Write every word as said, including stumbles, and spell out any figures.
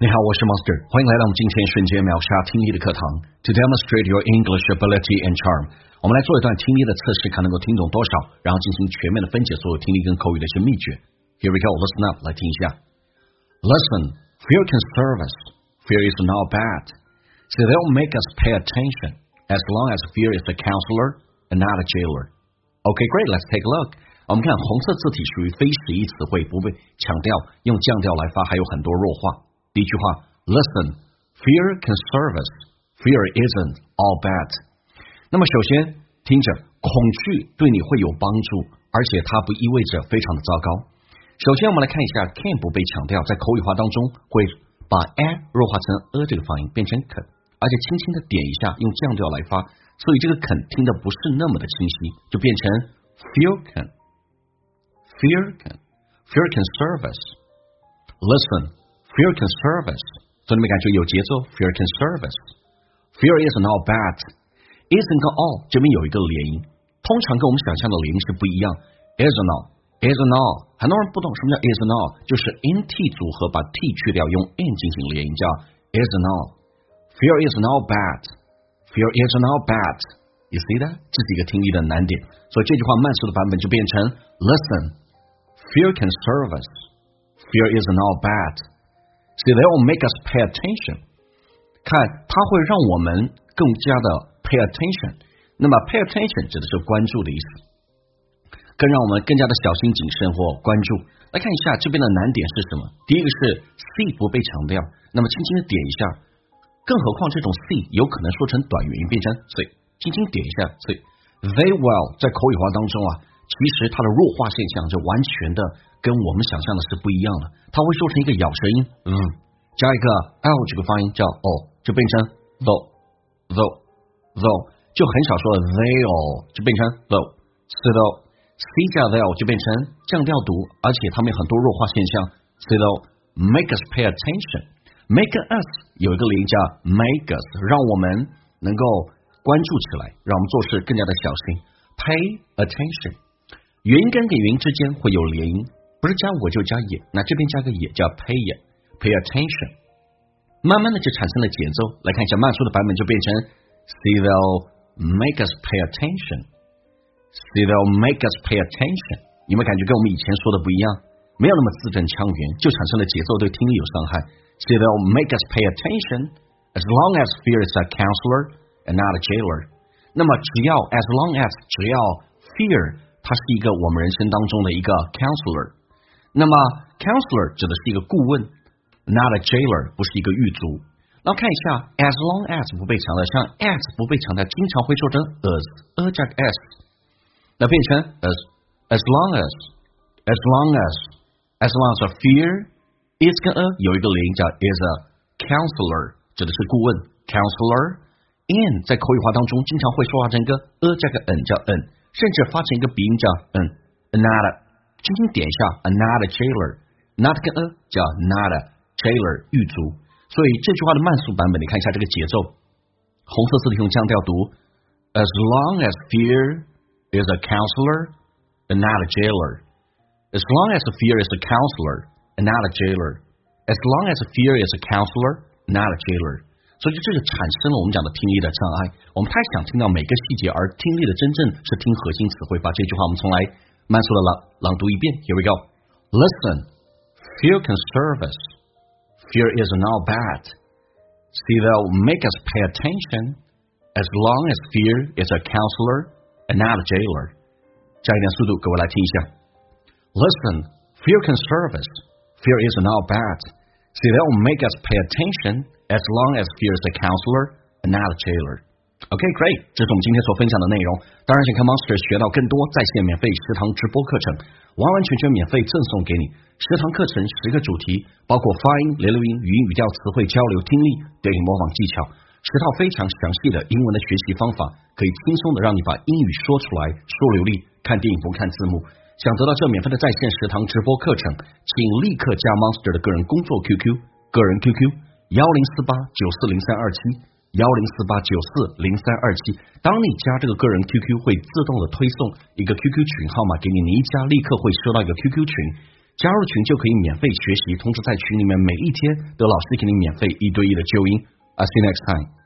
你好，我是 Monster， 欢迎来到我们今天瞬间秒杀听力的课堂。To demonstrate your English ability and charm， 我们来做一段听力的测试，看能够听懂多少，然后进行全面的分解所有听力跟口语的一些秘诀。Here we go, listen up， 来听一下。Listen, fear can serve us. Fear is not bad. So they'll make us pay attention, as long as fear is a counselor and not a jailer. Okay, great, let's take a look. 我们看红色字体属于非实义词汇，不被强调，用降调来发，还有很多弱化。第一句话 Listen, fear can serve us. Fear isn't all bad. 那么首先听着，恐惧对你会有帮助，而且它不意味着非常的糟糕。首先我们来看一下 can 不被强调，在口语化当中会把 a 弱化成 a 这个发音变成肯，而且轻轻的点一下，用降调来发，所以这个肯听的不是那么的清晰，就变成 fear can. Fear can. Fear can serve us. Listen.Fear can serve us. 所以你们感觉有节奏 Fear can serve us. Fear isn't all bad. Isn't 跟 all 这边有一个连音，通常跟我们想象的连音是不一样。Isn't all, isn't all 很多人不懂什么叫 isn't all， 就是 nt 组合把 t 去掉，用 n 进行连音，叫 isn't all. Fear isn't all bad. Fear isn't all bad. You see that? 这是一个听力的难点，所以这句话慢速的版本就变成 Listen, fear can serve us. Fear isn't all bad.So they will make us pay attention. 看，它会让我们更加的 pay attention. 那么 pay attention 指的是关注的意思，更让我们更加的小心谨慎或关注。来看一下这边的难点是什么？第一个是 see 不被强调，那么轻轻的点一下，更何况这种 see 有可能说成短元音变成 所以轻轻点一下，所以 they will 在口语化当中啊，其实它的弱化现象就完全的跟我们想象的是不一样的，它会说成一个咬舌音，嗯，加一个 l 这个发音叫 o， 就变成 though though though， 就很少说 they'll， 就变成 though so though c 加 they'll 就变成降调读，而且它们有很多弱化现象 so they'll make us pay attention。 make us 有一个连音叫 make us， 让我们能够关注起来，让我们做事更加的小心。 pay attention， 元音跟元音之间会有连音，不是加我就加也，那这边加个也叫 pay 也 pay attention， 慢慢的就产生了节奏。来看一下慢速的版本就变成 see they'll make us pay attention. See they'll make us pay attention. 有没有感觉跟我们以前说的不一样？没有那么字正腔圆，就产生了节奏，对听力有伤害。 See they'll make us pay attention as long as fear is a counselor and not a jailer. 那么只要 as long as 只要 fear它是一个我们人生当中的一个 counselor， 那么 counselor 指的是一个顾问， not a jailer 不是一个狱卒。那看一下 as long as 不被强调，像 as 不被强调经常会说成 as a 加个 s， 那变成 as as long as as long as as long as a fear is 跟 a 有一个连音叫 is a counselor， 指的是顾问 counselor。 in 在口语化当中经常会说话成一个 a 加个 n 叫 n，甚至发成一个鼻音叫嗯 not a， 轻轻点一下 not a jailer， not 跟 a 叫 not a jailer 狱卒。所以这句话的慢速版本你看一下这个节奏，红色字体用降调读 as long as fear is a counselor and not a jailer. As long as fear is a counselor and not a jailer. As long as fear is a counselor not a jailer. 所以这就产生了我们讲的听力的障碍，我们太想听到每个细节，而听力的真正是听核心词汇。把这句话我们重来慢速的朗朗读一遍。 Here we go. Listen, fear can serve us. Fear isn't all bad. See they'll make us pay attention as long as fear is a counselor and not a jailer. 加一点速度，各位来听一下。 Listen, fear can serve us. Fear isn't all bad. See they'll make us pay attention as long as fear is a counselor and not a jailer. Okay, great. 这是我们今天所分享的内容。当然想看 Monster 学到更多在线免费十堂直播课程，完完全全免费赠送给你。十堂课程十个主题，包括发音、连留音、语音语调、词汇交流、听力、对应模仿技巧，十套非常详细的英文的学习方法，可以轻松的让你把英语说出来，说流利，看电影不看字幕。想得到这免费的在线十堂直播课程，请立刻加 Monster 的个人工作 Q Q， 个人 Q Q 一零四八九四零三二七。一零四八九四零三二七，当你加这个个人 Q Q 会自动的推送一个 Q Q 群号码给你，你一加立刻会收到一个 Q Q 群， 加入群就可以免费学习，同时在群里面每一天都有老师给你免费一对一的纠音。I see you next time.